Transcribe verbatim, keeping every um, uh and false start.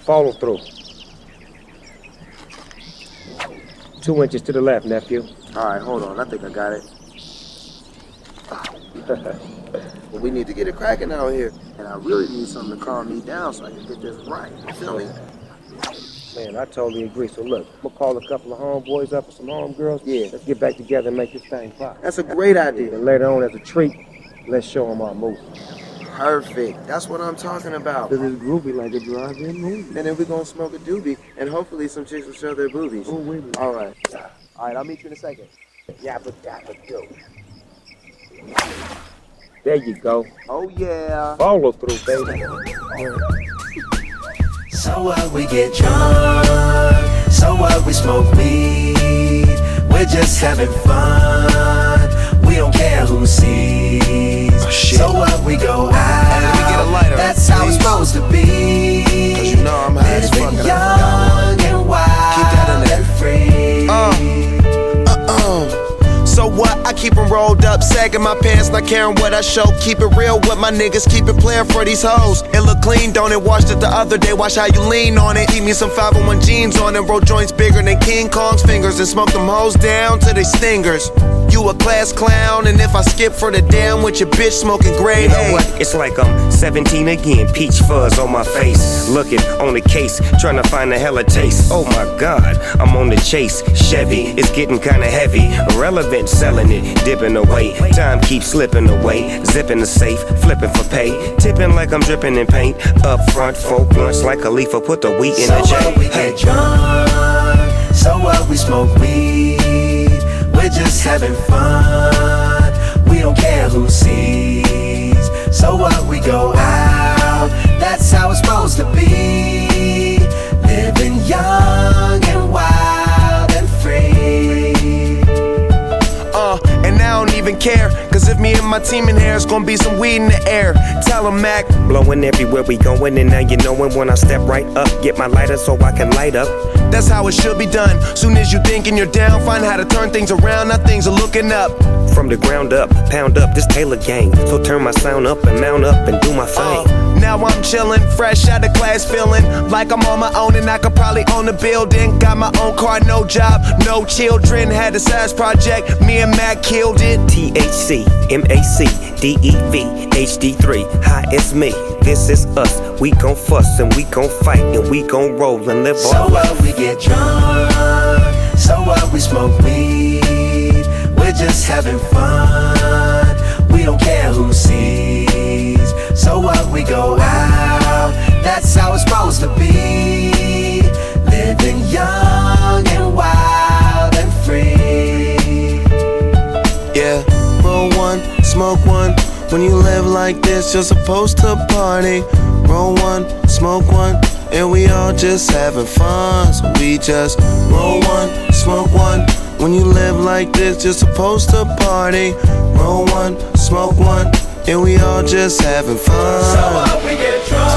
Follow through. Two inches to the left, nephew. All right, hold on. I think I got it. Well, we need to get it cracking out here. And I really need something to calm me down so I can get this right. You feel me? Man, I totally agree. So look, I'm gonna call a couple of homeboys up and some homegirls. Yeah, let's get back together and make this thing pop. That's a great idea. And later on, as a treat, let's show them our movie. Perfect. That's what I'm talking about. Cause it's groovy like a drive-in movie. And then we're gonna smoke a doobie, and hopefully some chicks will show their boobies. Oh, wait a minute. All right. All right, I'll meet you in a second. Yappa dabba do. There you go. Oh, yeah. Follow through, baby. So what, we get drunk. So what, we smoke weed. We're just having fun. We don't care who sees. Oh, shit. So what, we go out. Hey, let me get a lighter. That's how it's supposed to be. Cause you know I'm high as fuck. Living young and wild. Keep that in there. And free. Uh, uh-uh. So what? I keep them rolled up, sagging my pants, not caring what I show. Keep it real with my niggas, keep it playing for these hoes. It look clean, don't it? Washed it the other day, watch how you lean on it. Keep me some five oh one jeans on it, roll joints bigger than King Kong's fingers, and smoke them hoes down to they stingers. You a class clown, and if I skip for the damn with your bitch smoking gray. You know what? It's like I'm seventeen again, peach fuzz on my face. Looking on the case, trying to find a hella taste. Oh my God, I'm on the chase. Chevy, it's getting kinda heavy. Irrelevant, selling it, dipping away. Time keeps slipping away. Zipping the safe, flipping for pay. Tipping like I'm dripping in paint. Up front, four blunts like a leaf, put the wheat in so the J. What, we get drunk. So what, we smoke weed. We're just having fun. We don't care who sees. So what, we go out. That's how it's supposed to be. Living young and wild and free. Uh, and I don't even care. Cause if me and my team in here, it's gonna be some weed in the air. Tell 'em, Mac. Blowing everywhere we going, and now you knowin' when I step right up. Get my lighter so I can light up. That's how it should be done. Soon as you thinking you're down, find how to turn things around. Now things are looking up. From the ground up, pound up this Taylor gang. So turn my sound up and mount up and do my thing. Uh, now I'm chillin', fresh out of class, feeling like I'm on my own and I could probably own a building. Got my own car, no job, no children. Had a size project, me and Mac killed it. T H C, M A C, D E V, H D three. Hi, it's me. This is us. We gon' fuss and we gon' fight and we gon' roll and live so our life. So what, we get drunk. So what, we smoke weed. We're just having fun. We don't care who sees. So what, we go out. That's how it's supposed to be. Living young and wild and free. Yeah, roll one, smoke one. When you live like this, you're supposed to party. Roll one, smoke one, and we all just having fun. So we just roll one, smoke one. When you live like this, you're supposed to party. Roll one, smoke one, and we all just having fun. So what, we get drunk.